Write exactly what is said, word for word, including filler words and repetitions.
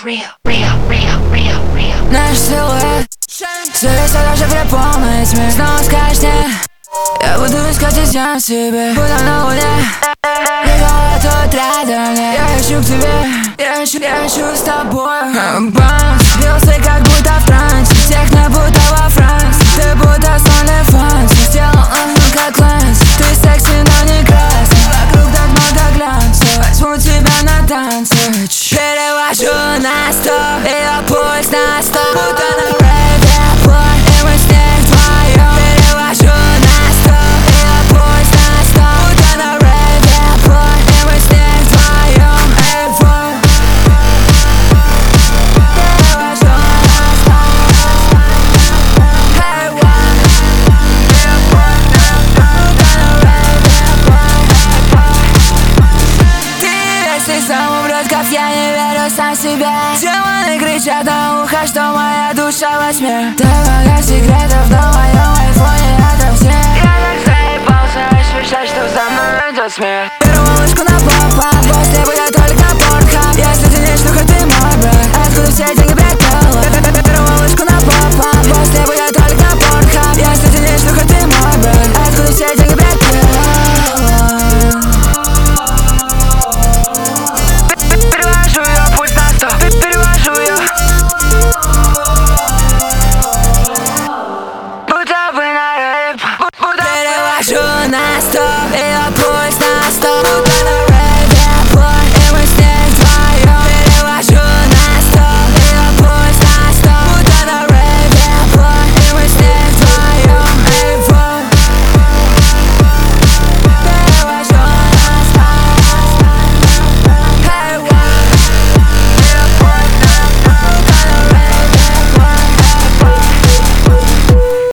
real, real, real, real, real. Наш силуэт светится даже при полной тьме. Снова скажешь нет, я буду искать изъян в себе. Буду на луне, никого тут рядом нет. Я ищу к тебе, я ищу, я ищу с тобой. Бам, сбился как будто в трансе. Техно будто во Франции. Ты будто с OnlyFans. Сделал он, ну как Лэнс. Ты секси, но не красный. Вокруг так много глянца. Возьму тебя на танцы. Перевожу на сто, ее пульс на сто. Будто на рейве бой, и мы с ней вдвоем. Перевожу на сто, ее пульс на сто. Будто на рейве бой, и мы с ней вдвоем. Эй, бой. Перевожу на сто. Эй, бой. Ее пульс на сто. Будто на рейве бой. Ты весь сам ублюдков, я не верю сам себе. Демоны кричат на ухо, что моя душа во тьме. Ты много секретов на моем айфоне ото всех. Я так заебался ощущать, что за мной идет смерть. Беру малышку на поп-ап, после будет только порнхаб. Если ты не шлюха, ты мой брат. Откуда все деньги прятала? Беру малышку на поп-ап, после будет только порнхаб. Если ты не шлюха, ты мой брат. Откуда все деньги прятала?